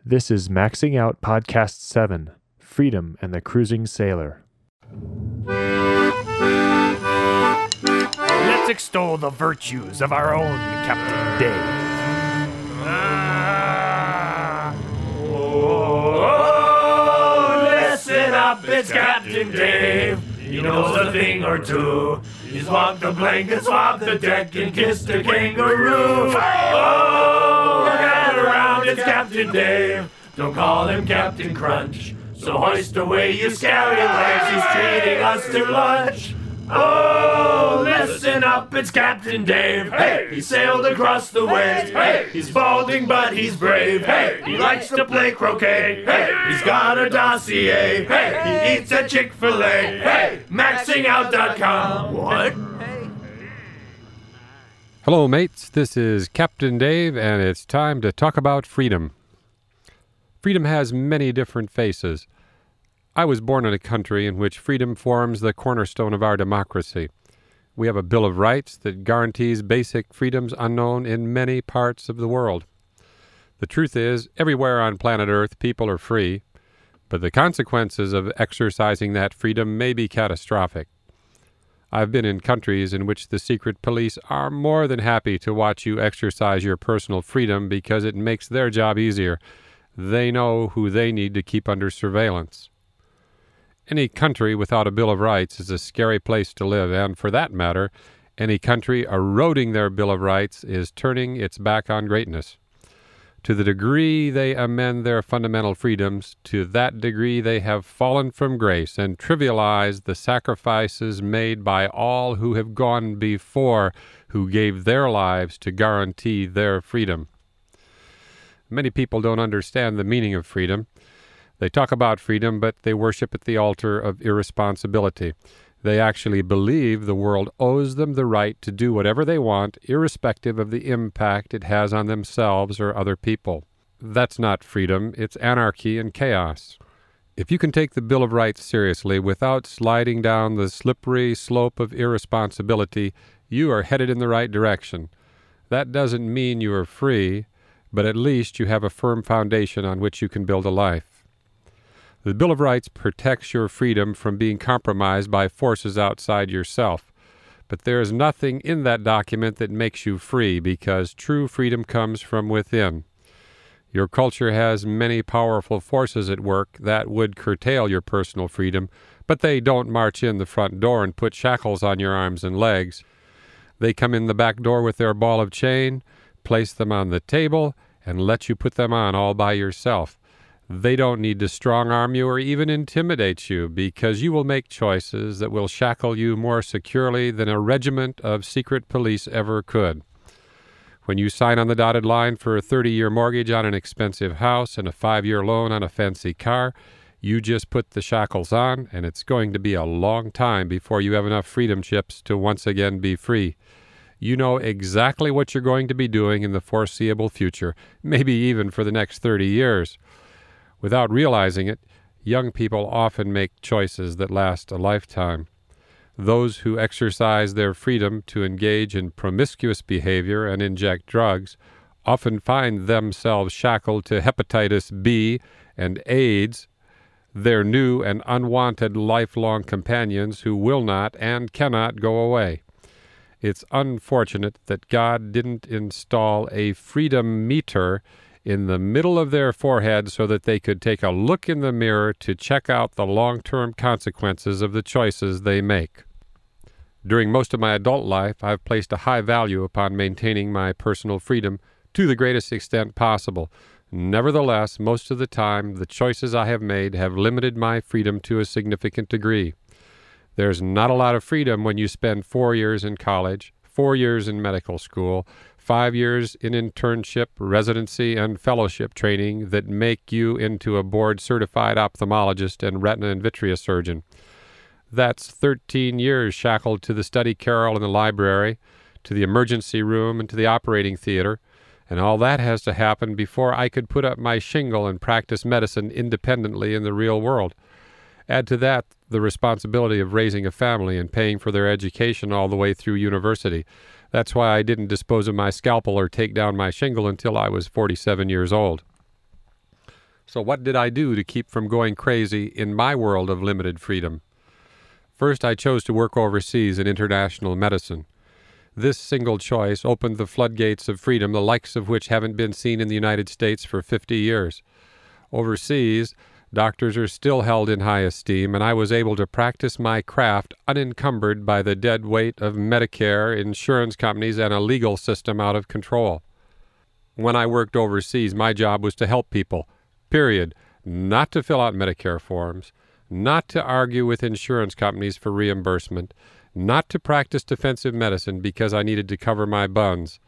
This is Maxing Out Podcast 7, Freedom and the Cruising Sailor. Let's extol the virtues of our own Captain Dave. Listen up, it's Captain Dave. He knows a thing or two. He's walked the blanket, swabbed the deck, and kissed a kangaroo. Oh, get around, it's Captain Dave. Don't call him Captain Crunch. So hoist away, you scallywags, he's treating us to lunch. Oh, listen up, it's Captain Dave. Hey, he sailed across the waves. Hey, he's balding, but he's brave. Hey, he likes to play croquet. Hey, he's got a dossier. Hey, he eats at Chick-fil-A. Hey, maxingout.com. What? Hello, mates. This is Captain Dave, and it's time to talk about freedom. Freedom has many different faces. I was born in a country in which freedom forms the cornerstone of our democracy. We have a Bill of Rights that guarantees basic freedoms unknown in many parts of the world. The truth is, everywhere on planet Earth, people are free, but the consequences of exercising that freedom may be catastrophic. I've been in countries in which the secret police are more than happy to watch you exercise your personal freedom because it makes their job easier. They know who they need to keep under surveillance. Any country without a Bill of Rights is a scary place to live, and for that matter, any country eroding their Bill of Rights is turning its back on greatness. To the degree they amend their fundamental freedoms, to that degree they have fallen from grace and trivialized the sacrifices made by all who have gone before, who gave their lives to guarantee their freedom. Many people don't understand the meaning of freedom. They talk about freedom, but they worship at the altar of irresponsibility. They actually believe the world owes them the right to do whatever they want, irrespective of the impact it has on themselves or other people. That's not freedom, it's anarchy and chaos. If you can take the Bill of Rights seriously without sliding down the slippery slope of irresponsibility, you are headed in the right direction. That doesn't mean you are free, but at least you have a firm foundation on which you can build a life. The Bill of Rights protects your freedom from being compromised by forces outside yourself. But there is nothing in that document that makes you free, because true freedom comes from within. Your culture has many powerful forces at work that would curtail your personal freedom, but they don't march in the front door and put shackles on your arms and legs. They come in the back door with their ball of chain, place them on the table, and let you put them on all by yourself. They don't need to strong-arm you or even intimidate you, because you will make choices that will shackle you more securely than a regiment of secret police ever could. When you sign on the dotted line for a 30-year mortgage on an expensive house and a 5-year loan on a fancy car, you just put the shackles on, and it's going to be a long time before you have enough freedom chips to once again be free. You know exactly what you're going to be doing in the foreseeable future, maybe even for the next 30 years. Without realizing it, young people often make choices that last a lifetime. Those who exercise their freedom to engage in promiscuous behavior and inject drugs often find themselves shackled to hepatitis B and AIDS, their new and unwanted lifelong companions who will not and cannot go away. It's unfortunate that God didn't install a freedom meter in the middle of their forehead so that they could take a look in the mirror to check out the long-term consequences of the choices they make. During most of my adult life, I've placed a high value upon maintaining my personal freedom to the greatest extent possible. Nevertheless, most of the time, the choices I have made have limited my freedom to a significant degree. There's not a lot of freedom when you spend 4 years in college, 4 years in medical school, 5 years in internship, residency, and fellowship training that make you into a board-certified ophthalmologist and retina and vitreous surgeon. That's 13 years shackled to the study carrel in the library, to the emergency room, and to the operating theater, and all that has to happen before I could put up my shingle and practice medicine independently in the real world. Add to that the responsibility of raising a family and paying for their education all the way through university. That's why I didn't dispose of my scalpel or take down my shingle until I was 47 years old. So what did I do to keep from going crazy in my world of limited freedom? First, I chose to work overseas in international medicine. This single choice opened the floodgates of freedom, the likes of which haven't been seen in the United States for 50 years. Overseas, doctors are still held in high esteem, and I was able to practice my craft unencumbered by the dead weight of Medicare, insurance companies, and a legal system out of control. When I worked overseas, my job was to help people, period, not to fill out Medicare forms, not to argue with insurance companies for reimbursement, not to practice defensive medicine because I needed to cover my buns.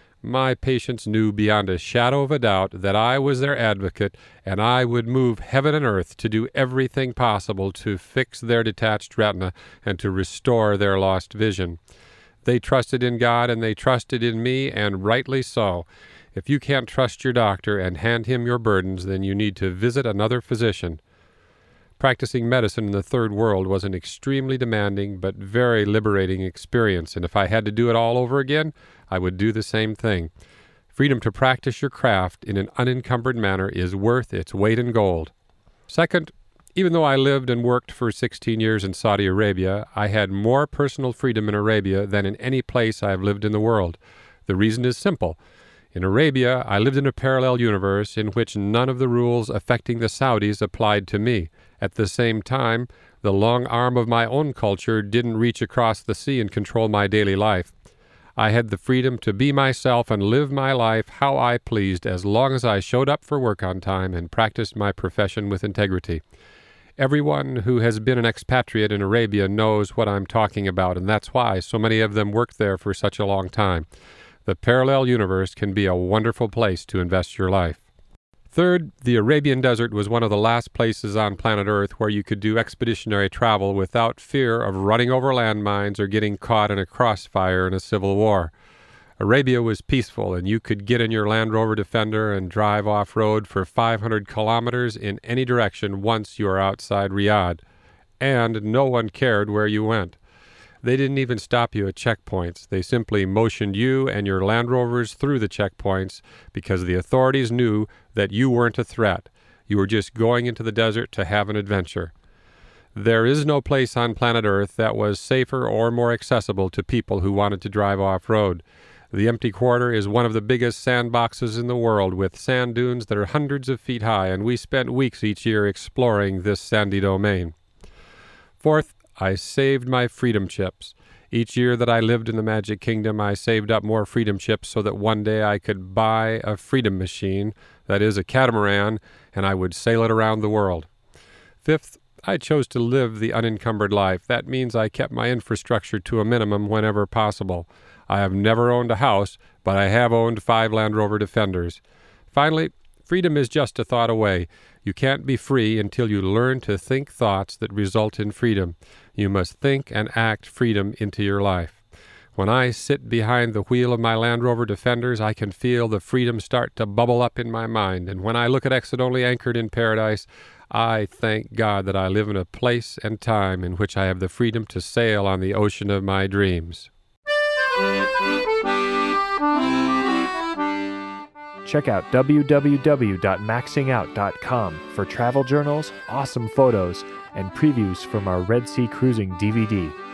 My patients knew beyond a shadow of a doubt that I was their advocate, and I would move heaven and earth to do everything possible to fix their detached retina and to restore their lost vision. They trusted in God, and they trusted in me, and rightly so. If you can't trust your doctor and hand him your burdens, then you need to visit another physician. Practicing medicine in the Third World was an extremely demanding but very liberating experience, and if I had to do it all over again, I would do the same thing. Freedom to practice your craft in an unencumbered manner is worth its weight in gold. Second, even though I lived and worked for 16 years in Saudi Arabia, I had more personal freedom in Arabia than in any place I have lived in the world. The reason is simple. In Arabia, I lived in a parallel universe in which none of the rules affecting the Saudis applied to me. At the same time, the long arm of my own culture didn't reach across the sea and control my daily life. I had the freedom to be myself and live my life how I pleased as long as I showed up for work on time and practiced my profession with integrity. Everyone who has been an expatriate in Arabia knows what I'm talking about, and that's why so many of them worked there for such a long time. The parallel universe can be a wonderful place to invest your life. Third, the Arabian Desert was one of the last places on planet Earth where you could do expeditionary travel without fear of running over landmines or getting caught in a crossfire in a civil war. Arabia was peaceful, and you could get in your Land Rover Defender and drive off-road for 500 kilometers in any direction once you are outside Riyadh. And no one cared where you went. They didn't even stop you at checkpoints. They simply motioned you and your Land Rovers through the checkpoints because the authorities knew that you weren't a threat. You were just going into the desert to have an adventure. There is no place on planet Earth that was safer or more accessible to people who wanted to drive off-road. The Empty Quarter is one of the biggest sandboxes in the world, with sand dunes that are hundreds of feet high, and we spent weeks each year exploring this sandy domain. Fourth, I saved my freedom chips. Each year that I lived in the Magic Kingdom, I saved up more freedom chips so that one day I could buy a freedom machine, that is, a catamaran, and I would sail it around the world. Fifth, I chose to live the unencumbered life. That means I kept my infrastructure to a minimum whenever possible. I have never owned a house, but I have owned 5 Land Rover Defenders. Finally, freedom is just a thought away. You can't be free until you learn to think thoughts that result in freedom. You must think and act freedom into your life. When I sit behind the wheel of my Land Rover Defenders, I can feel the freedom start to bubble up in my mind. And when I look at Exit Only Anchored in Paradise, I thank God that I live in a place and time in which I have the freedom to sail on the ocean of my dreams. Check out www.maxingout.com for travel journals, awesome photos, and previews from our Red Sea Cruising DVD.